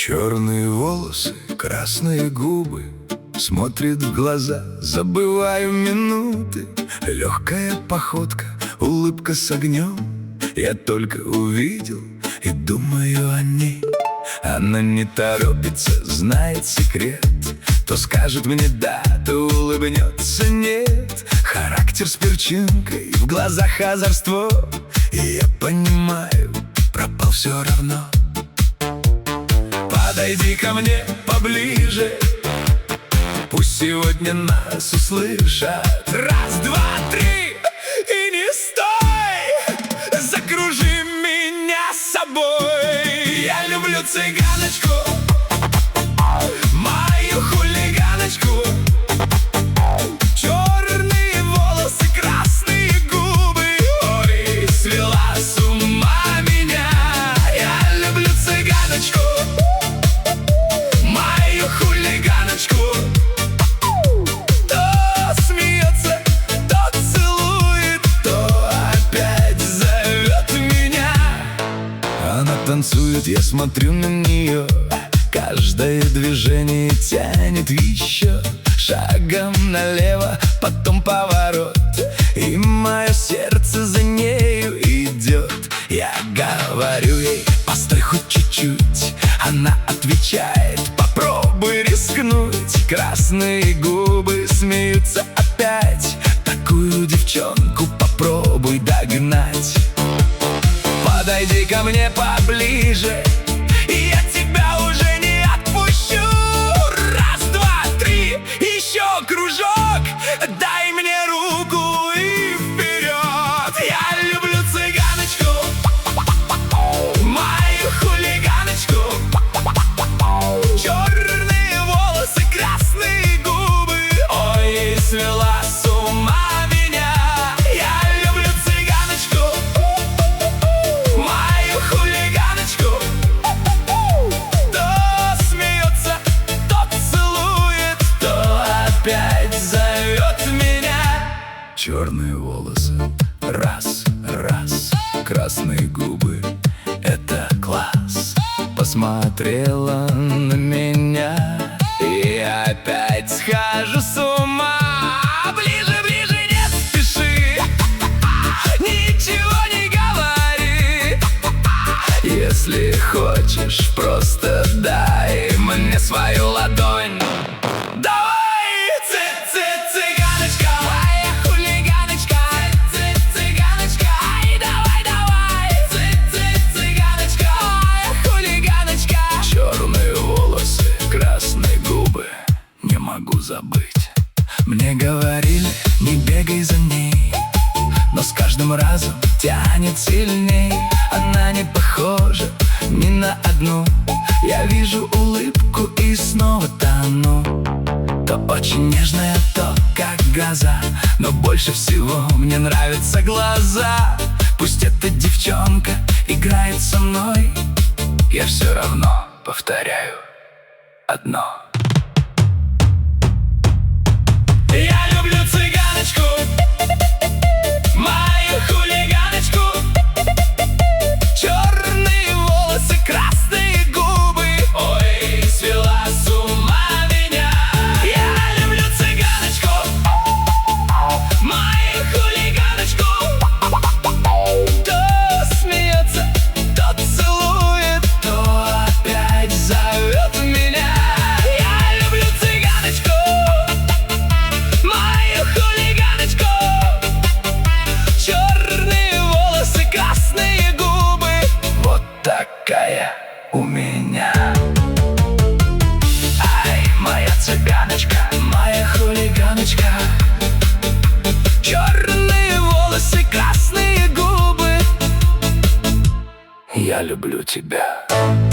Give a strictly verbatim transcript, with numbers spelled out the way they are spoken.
Черные волосы, красные губы, смотрит в глаза, забываю минуты. Легкая походка, улыбка с огнем. Я только увидел и думаю о ней. Она не торопится, знает секрет. То скажет мне да, то улыбнется нет. Характер с перчинкой, в глазах озорство. И я понимаю, пропал все равно. Подойди ко мне поближе, пусть сегодня нас услышат. Раз, два, три, и не стой, закружи меня с собой. Я люблю цыганочку, мою хулиганочку. Черные волосы, красные губы, ой, свела с ума меня. Я люблю цыганочку, мою хулиганочку. То смеется, то целует, то опять зовет меня. Она танцует, я смотрю на нее. Каждое движение тянет еще. Шагом налево, потом поворот, и мое сердце за нею идет. Я говорю ей: постой хоть чуть-чуть. Она отвечает: попробуй рискнуть. Красные губы смеются опять. Такую девчонку попробуй догнать. Подойди ко мне поближе, и я тебя уже не отпущу. Раз, два, три, еще кружок. Дай мне руку и вперед. Я люблю цыганочку, мою хулиганочку. Черные волосы, красные губы, ой, свела с ума меня. Я люблю цыганочку, мою хулиганочку. То смеется, то целует, то опять зовет меня. Черные волосы, раз, раз, красные губы, это класс. Посмотрела на меня, и опять схожу с ума. Ближе, ближе, не спеши, ничего не говори. Если хочешь, просто дай мне свою ладонь. Давай, цы-цы-цыганочка, моя хулиганочка. Цы-цы-цыганочка, ай, давай, давай. Цы-цы-цыганочка, моя хулиганочка. Черные волосы, красные губы, не могу забыть. Мне говорили: не бегай за ней, но с каждым разом тянет сильней. Она не похожа ни на одну. Я вижу улыбку и снова тону. То очень нежная, то как гроза, но больше всего мне нравятся глаза. Пусть эта девчонка играет со мной, я все равно повторяю одно. Я люблю цыганочку, мою хулиганочку. Черные волосы, красные губы, ой, свела с ума меня. Я люблю цыганочку, мою хулиганочку. То смеется, то целует, то опять зовет меня. Я люблю цыганочку, мою хулиганочку. Черные волосы, красные губы, вот такая у меня. Ай, моя цыганочка, моя хулиганочка. Черные волосы, красные губы, я люблю тебя.